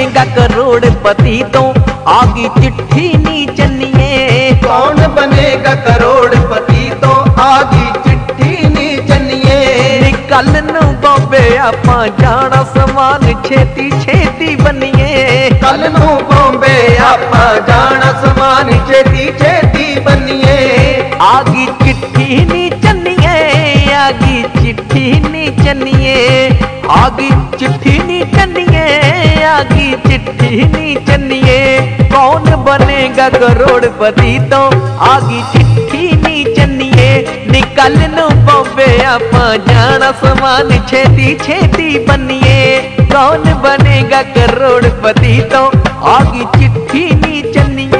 बनेगा करोड़पति तो आगी चिट्ठी नी चन्निए। कौन बनेगा करोड़पति तो आगी चिट्ठी नी चन्निए। कल नू बॉम्बे आपां जाना समान छेती छेती बनिए। कल नू बॉम्बे आपां जाना समान छेती छेती बनिए। आगी चिट्ठी नी चन्निए, आगी चिट्ठी नी चन्निए, आगी चिट्ठी नी चन्निए, आगी चिट्ठी नी चन्निए। कौन बनेगा करोड़पति तो आगी चिट्ठी नी चन्निए। निकल नू बॉम्बे आपां जाना समान छेती छेती बनिए। कौन बनेगा करोड़पति तो आगी चिट्ठी नी चन्निए।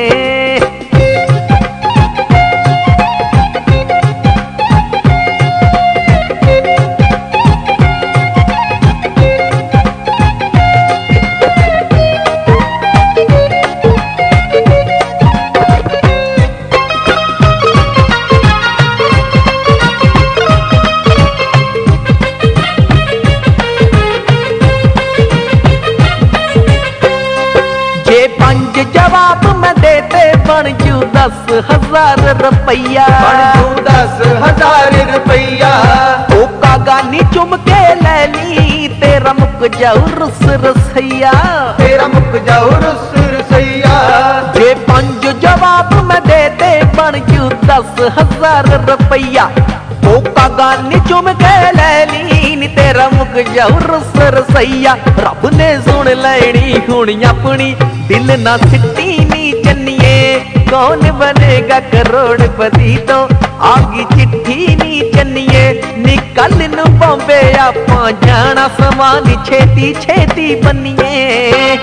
पंज जवाब मैं देते बन जू 10,000 रुपया। बन जू 10,000 रुपया। ओका गानी चुम के ले ली तेरा मुक जाऊ रुस रसैया। तेरा मुक जाऊ रुस रसैया। जे पंज जवाब मैं देते बन जू 10,000 रुपया। ओका गानी चुम के ले ली तेरा मुक जाऊ रुस रसैया। रब ने सुन लैनी हुण अपनी दिल ना सिट्टी नी चन्निए। कौन बनेगा करोड़पति तो आगी चिट्ठी नी चन्निए। निकल नू बॉम्बे आपां जाना समान छेती छेती बनिए।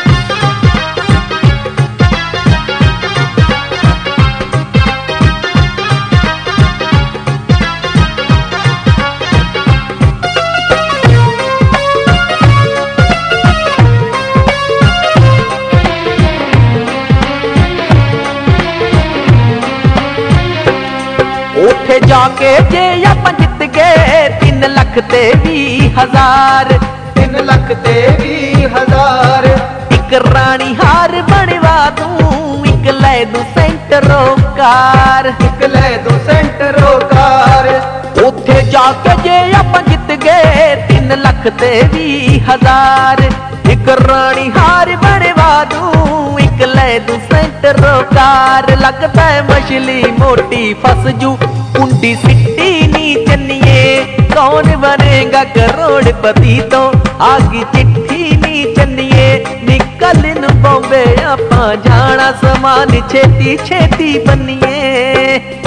उठे जाके जे आपां जित गए 3 लाख ते 20,000। 3 लाख ते 20,000। एक रानी हार बनवा दूं, एक ले दूं सेंटरो कार। एक ले दूं सेंटरो कार। उठे जाके जे आपां जित गए 3 लाख ते 20,000। एक रानी हार बनवा दूं, एक ले दूं सेंटरो कार। लगता है मछली मोटी फंस जू कुंडी सिट्टी नी चन्निए। कौन बनेगा करोड़पति तो आगी चिट्ठी नी चन्निए। निकल नू बॉम्बे आपां जाना समान छेती छेती बनिए।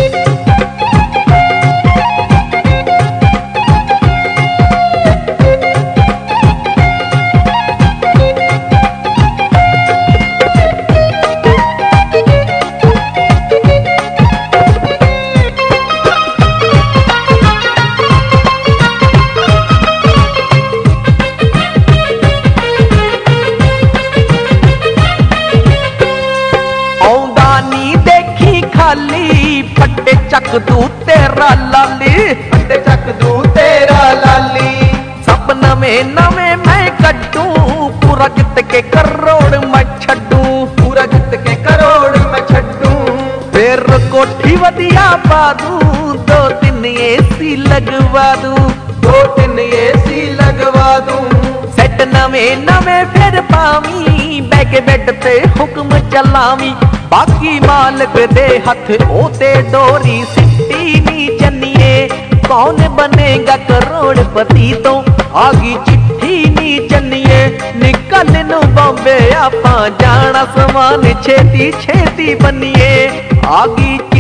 फट्टे चक दू तेरा लाली। फट्टे चक दू तेरा लाली। सब नवे नवे मैं कड्डू पूरा जित के करोड़ मैं छड्डू। पूरा जित के करोड़ मैं छड्डू। फिर कोठी वधिया पा दूं 2-3 AC लगवा दूं। 2-3 AC लगवा दूं। सेट नवे नवे फिर पावी बैग बेड ते हुक्म चलावी। बाकी मालिक दे हथ ओते डोरी सिट्टी नी चन्निए। कौन बनेगा करोड़पति तो आगी चिट्ठी नी चन्निए। निकल नू बॉम्बे आपां जाना समान छेती छेती बनिए। आगी